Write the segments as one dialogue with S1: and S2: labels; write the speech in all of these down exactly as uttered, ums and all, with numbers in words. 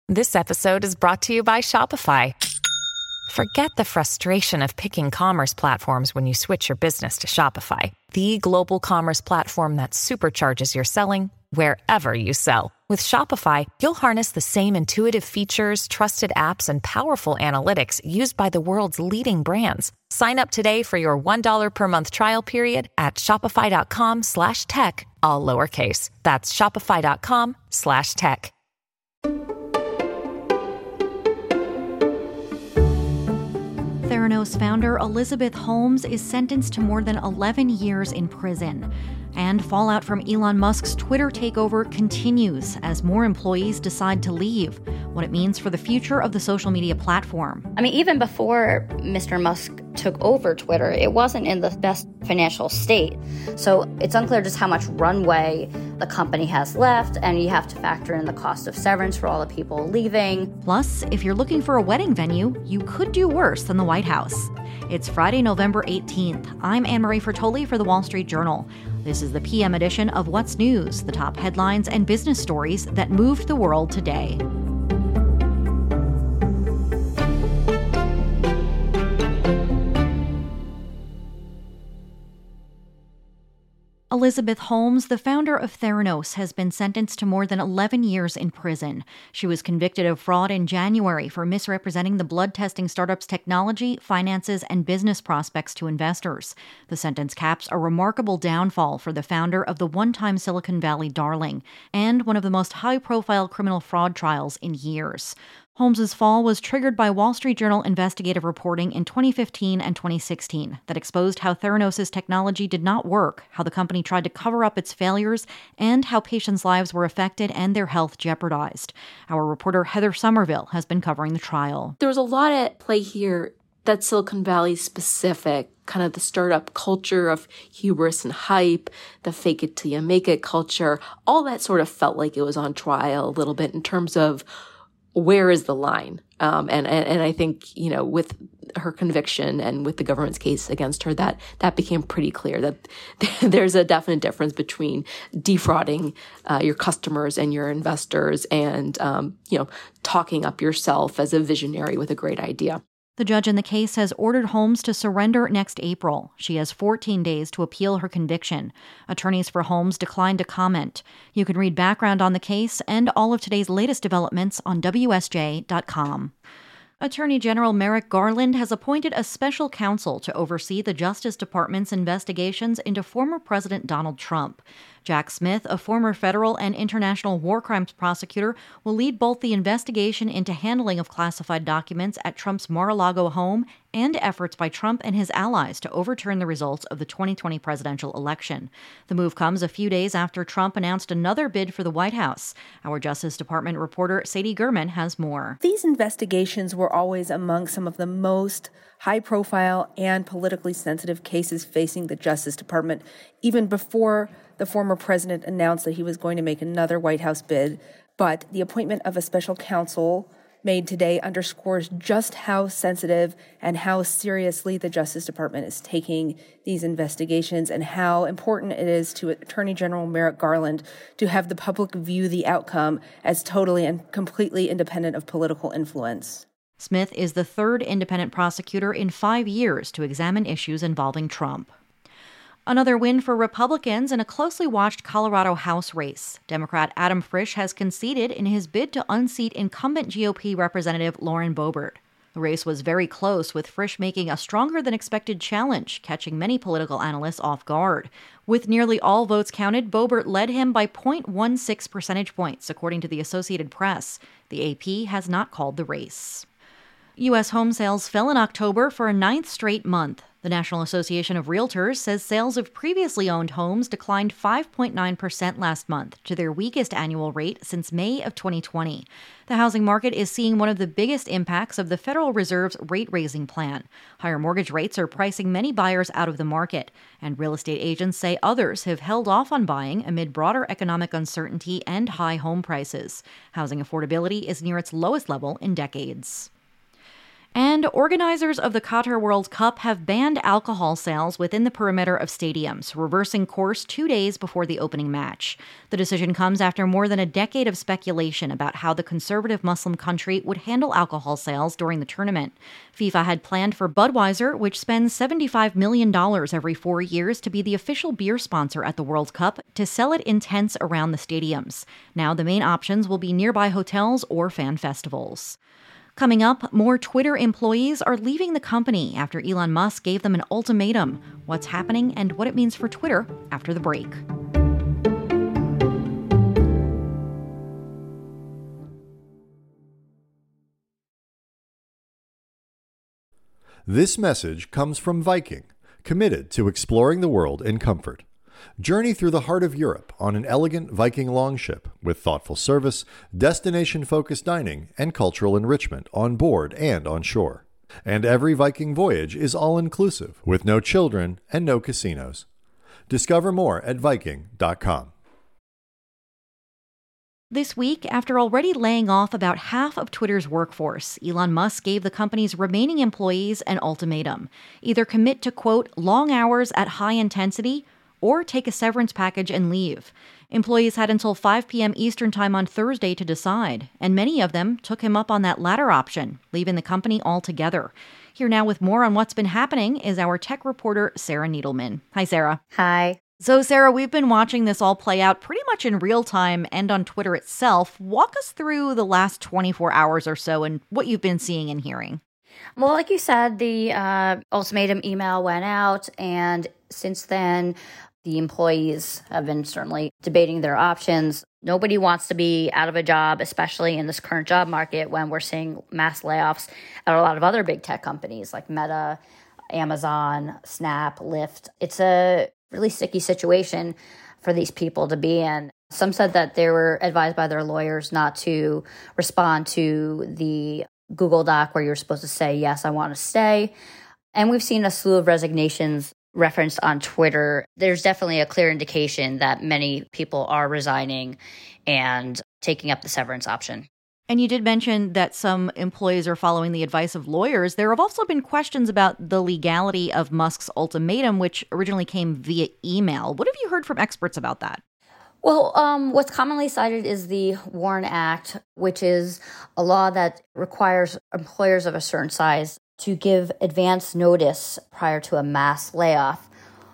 S1: This episode is brought to you by Shopify. Forget the frustration of picking commerce platforms when you switch your business to Shopify, the global commerce platform that supercharges your selling wherever you sell. With Shopify, you'll harness the same intuitive features, trusted apps, and powerful analytics used by the world's leading brands. Sign up today for your one dollar per month trial period at shopify.com slash tech, all lowercase. That's shopify.com slash tech.
S2: Theranos founder Elizabeth Holmes is sentenced to more than eleven years in prison. And fallout from Elon Musk's Twitter takeover continues as more employees decide to leave. What it means for the future of the social media platform.
S3: I mean, even before Mister Musk took over Twitter, it wasn't in the best financial state. So it's unclear just how much runway the company has left, and you have to factor in the cost of severance for all the people leaving.
S2: Plus, if you're looking for a wedding venue, you could do worse than the White House. It's Friday, November eighteenth. I'm Anne-Marie Fertoli for The Wall Street Journal. This is the P M edition of What's News, the top headlines and business stories that moved the world today. Elizabeth Holmes, the founder of Theranos, has been sentenced to more than eleven years in prison. She was convicted of fraud in January for misrepresenting the blood testing startup's technology, finances, and business prospects to investors. The sentence caps a remarkable downfall for the founder of the one-time Silicon Valley darling and one of the most high-profile criminal fraud trials in years. Holmes's fall was triggered by Wall Street Journal investigative reporting in twenty fifteen and twenty sixteen that exposed how Theranos' technology did not work, how the company tried to cover up its failures, and how patients' lives were affected and their health jeopardized. Our reporter Heather Somerville has been covering the trial.
S4: There was a lot at play here that's Silicon Valley specific, kind of the startup culture of hubris and hype, the fake it till you make it culture. All that sort of felt like it was on trial a little bit in terms of where is the line? Um, and, and, and I think, you know, with her conviction and with the government's case against her, that, that became pretty clear that there's a definite difference between defrauding uh, your customers and your investors and, um, you know, talking up yourself as a visionary with a great idea.
S2: The judge in the case has ordered Holmes to surrender next April. She has fourteen days to appeal her conviction. Attorneys for Holmes declined to comment. You can read background on the case and all of today's latest developments on W S J dot com. Attorney General Merrick Garland has appointed a special counsel to oversee the Justice Department's investigations into former President Donald Trump. Jack Smith, a former federal and international war crimes prosecutor, will lead both the investigation into handling of classified documents at Trump's Mar-a-Lago home and efforts by Trump and his allies to overturn the results of the twenty twenty presidential election. The move comes a few days after Trump announced another bid for the White House. Our Justice Department reporter Sadie Gurman has more.
S5: These investigations were always among some of the most high-profile and politically sensitive cases facing the Justice Department, even before the former president announced that he was going to make another White House bid. But the appointment of a special counsel made today underscores just how sensitive and how seriously the Justice Department is taking these investigations and how important it is to Attorney General Merrick Garland to have the public view the outcome as totally and completely independent of political influence.
S2: Smith is the third independent prosecutor in five years to examine issues involving Trump. Another win for Republicans in a closely watched Colorado House race. Democrat Adam Frisch has conceded in his bid to unseat incumbent G O P Representative Lauren Boebert. The race was very close, with Frisch making a stronger-than-expected challenge, catching many political analysts off guard. With nearly all votes counted, Boebert led him by zero point one six percentage points, according to the Associated Press. The A P has not called the race. U S home sales fell in October for a ninth straight month. The National Association of Realtors says sales of previously owned homes declined five point nine percent last month to their weakest annual rate since May of twenty twenty. The housing market is seeing one of the biggest impacts of the Federal Reserve's rate-raising plan. Higher mortgage rates are pricing many buyers out of the market, and real estate agents say others have held off on buying amid broader economic uncertainty and high home prices. Housing affordability is near its lowest level in decades. And organizers of the Qatar World Cup have banned alcohol sales within the perimeter of stadiums, reversing course two days before the opening match. The decision comes after more than a decade of speculation about how the conservative Muslim country would handle alcohol sales during the tournament. FIFA had planned for Budweiser, which spends seventy-five million dollars every four years to be the official beer sponsor at the World Cup, to sell it in tents around the stadiums. Now the main options will be nearby hotels or fan festivals. Coming up, more Twitter employees are leaving the company after Elon Musk gave them an ultimatum. What's happening and what it means for Twitter after the break.
S6: This message comes from Viking, committed to exploring the world in comfort. Journey through the heart of Europe on an elegant Viking longship with thoughtful service, destination-focused dining, and cultural enrichment on board and on shore. And every Viking voyage is all-inclusive, with no children and no casinos. Discover more at Viking dot com.
S2: This week, after already laying off about half of Twitter's workforce, Elon Musk gave the company's remaining employees an ultimatum. Either commit to, quote, long hours at high intensity, or take a severance package and leave. Employees had until five p.m. Eastern Time on Thursday to decide, and many of them took him up on that latter option, leaving the company altogether. Here now with more on what's been happening is our tech reporter, Sarah Needleman. Hi, Sarah.
S3: Hi.
S2: So, Sarah, we've been watching this all play out pretty much in real time and on Twitter itself. Walk us through the last twenty-four hours or so and what you've been seeing and hearing.
S3: Well, like you said, the uh, ultimatum email went out, and since then, the employees have been certainly debating their options. Nobody wants to be out of a job, especially in this current job market when we're seeing mass layoffs at a lot of other big tech companies like Meta, Amazon, Snap, Lyft. It's a really sticky situation for these people to be in. Some said that they were advised by their lawyers not to respond to the Google Doc where you're supposed to say, yes, I want to stay. And we've seen a slew of resignations referenced on Twitter. There's definitely a clear indication that many people are resigning and taking up the severance option.
S2: And you did mention that some employees are following the advice of lawyers. There have also been questions about the legality of Musk's ultimatum, which originally came via email. What have you heard from experts about that?
S3: Well, um, what's commonly cited is the WARN Act, which is a law that requires employers of a certain size to give advance notice prior to a mass layoff.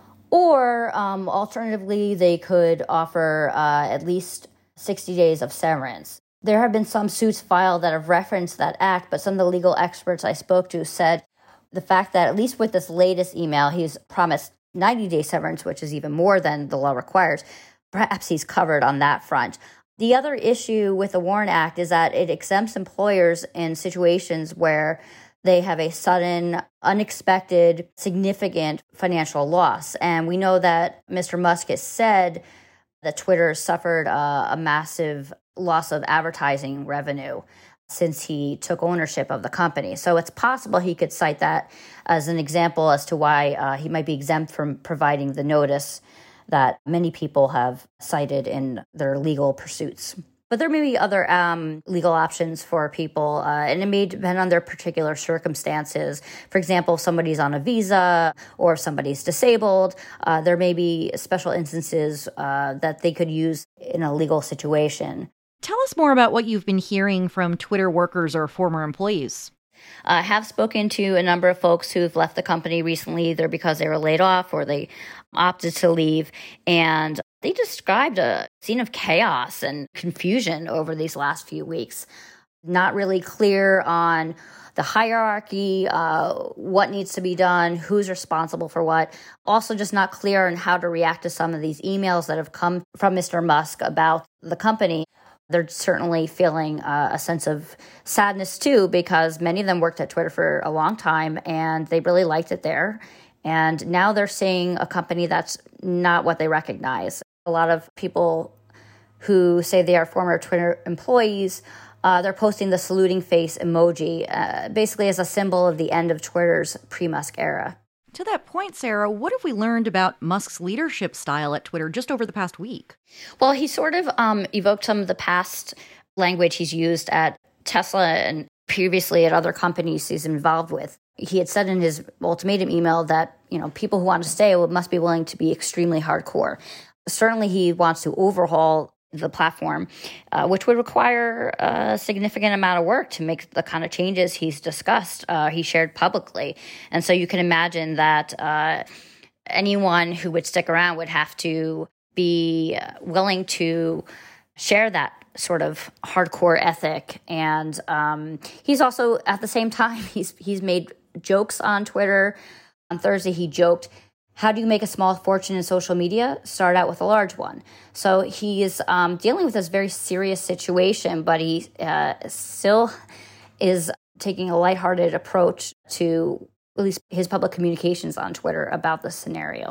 S3: Or um, alternatively, they could offer uh, at least sixty days of severance. There have been some suits filed that have referenced that act, but some of the legal experts I spoke to said the fact that at least with this latest email, he's promised ninety-day severance, which is even more than the law requires. Perhaps he's covered on that front. The other issue with the WARN Act is that it exempts employers in situations where they have a sudden, unexpected, significant financial loss. And we know that Mister Musk has said that Twitter suffered a, a massive loss of advertising revenue since he took ownership of the company. So it's possible he could cite that as an example as to why uh, he might be exempt from providing the notice that many people have cited in their legal pursuits. But there may be other um, legal options for people, uh, and it may depend on their particular circumstances. For example, if somebody's on a visa or if somebody's disabled, uh, there may be special instances uh, that they could use in a legal situation.
S2: Tell us more about what you've been hearing from Twitter workers or former employees.
S3: I have spoken to a number of folks who've left the company recently, either because they were laid off or they opted to leave. And they described a scene of chaos and confusion over these last few weeks. Not really clear on the hierarchy, uh, what needs to be done, who's responsible for what. Also just not clear on how to react to some of these emails that have come from Mister Musk about the company. They're certainly feeling uh, a sense of sadness, too, because many of them worked at Twitter for a long time and they really liked it there. And now they're seeing a company that's not what they recognize. A lot of people who say they are former Twitter employees, uh, they're posting the saluting face emoji, uh, basically as a symbol of the end of Twitter's pre-Musk era.
S2: To that point, Sarah, what have we learned about Musk's leadership style at Twitter just over the past week?
S3: Well, he sort of um, evoked some of the past language he's used at Tesla and previously at other companies he's involved with. He had said in his ultimatum email that, you know, people who want to stay must be willing to be extremely hardcore. Certainly he wants to overhaul the platform, uh, which would require a significant amount of work to make the kind of changes he's discussed, uh, he shared publicly. And so you can imagine that uh, anyone who would stick around would have to be willing to share that sort of hardcore ethic. And um, he's also, at the same time, he's he's made jokes on Twitter. On Thursday, he joked, how do you make a small fortune in social media? Start out with a large one. So he is um, dealing with this very serious situation, but he uh, still is taking a lighthearted approach to at least his public communications on Twitter about this scenario.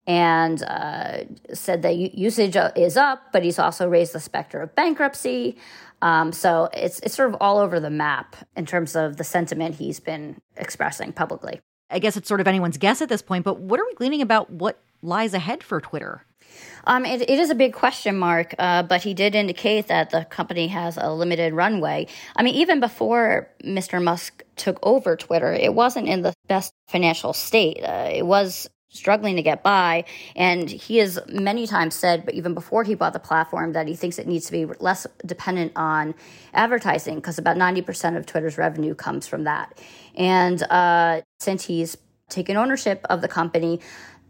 S3: And uh, said that usage is up, but he's also raised the specter of bankruptcy. Um, so it's it's sort of all over the map in terms of the sentiment he's been expressing publicly.
S2: I guess it's sort of anyone's guess at this point, but what are we gleaning about what lies ahead for Twitter?
S3: Um, it, it is a big question mark, uh, but he did indicate that the company has a limited runway. I mean, even before Mister Musk took over Twitter, it wasn't in the best financial state. Uh, it was struggling to get by, and he has many times said, but even before he bought the platform, that he thinks it needs to be less dependent on advertising, because about ninety percent of Twitter's revenue comes from that. And uh, since he's taken ownership of the company,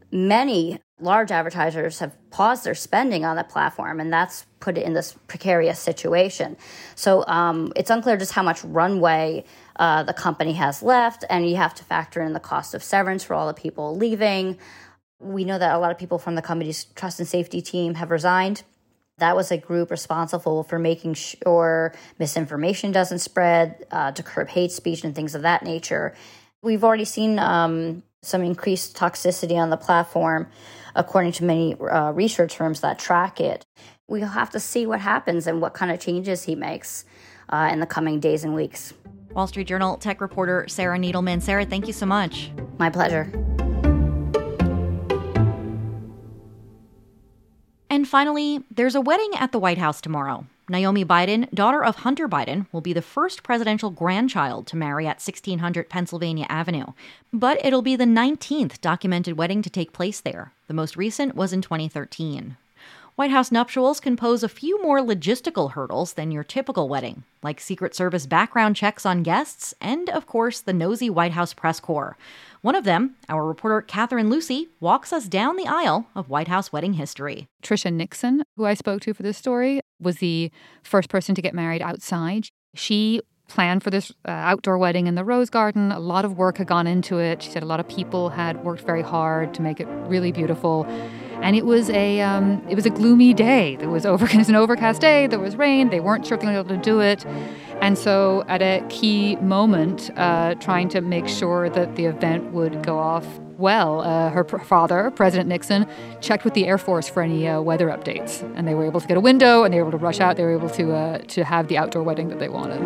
S3: many large advertisers have paused their spending on the platform, and that's put it in this precarious situation. So um, it's unclear just how much runway uh, the company has left, and you have to factor in the cost of severance for all the people leaving. We know that a lot of people from the company's trust and safety team have resigned. That was a group responsible for making sure misinformation doesn't spread, uh, to curb hate speech and things of that nature. We've already seen um, some increased toxicity on the platform, according to many uh, research firms that track it. We'll have to see what happens and what kind of changes he makes uh, in the coming days and weeks.
S2: Wall Street Journal tech reporter Sarah Needleman. Sarah, thank you so much.
S3: My pleasure.
S2: And finally, there's a wedding at the White House tomorrow. Naomi Biden, daughter of Hunter Biden, will be the first presidential grandchild to marry at sixteen hundred Pennsylvania Avenue. But it'll be the nineteenth documented wedding to take place there. The most recent was in twenty thirteen. White House nuptials can pose a few more logistical hurdles than your typical wedding, like Secret Service background checks on guests and, of course, the nosy White House press corps. One of them, our reporter Catherine Lucy, walks us down the aisle of White House wedding history.
S7: Tricia Nixon, who I spoke to for this story, was the first person to get married outside. She planned for this uh, outdoor wedding in the Rose Garden. A lot of work had gone into it. She said a lot of people had worked very hard to make it really beautiful. And it was a um, it was a gloomy day. There was over, it was an overcast day. There was rain. They weren't sure if they were able to do it. And so at a key moment, uh, trying to make sure that the event would go off well, uh, her pr- father, President Nixon, checked with the Air Force for any uh, weather updates. And they were able to get a window, and they were able to rush out. They were able to uh, to have the outdoor wedding that they wanted.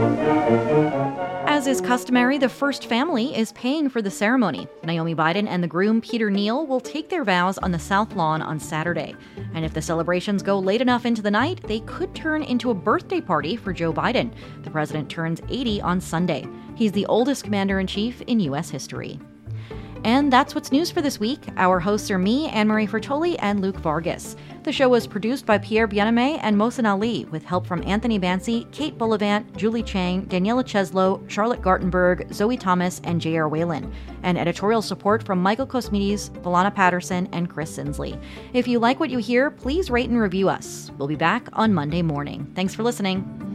S2: As is customary, the first family is paying for the ceremony. Naomi Biden and the groom, Peter Neal, will take their vows on the South Lawn on Saturday. And if the celebrations go late enough into the night, they could turn into a birthday party for Joe Biden. The president turns eighty on Sunday. He's the oldest commander-in-chief in U S history. And that's what's news for this week. Our hosts are me, Anne-Marie Fertoli, and Luke Vargas. The show was produced by Pierre Bienaimé and Mohsen Ali, with help from Anthony Bancy, Kate Bullivant, Julie Chang, Daniela Cheslow, Charlotte Gartenberg, Zoe Thomas, and J R. Whalen. And editorial support from Michael Kosmides, Valana Patterson, and Chris Sinsley. If you like what you hear, please rate and review us. We'll be back on Monday morning. Thanks for listening.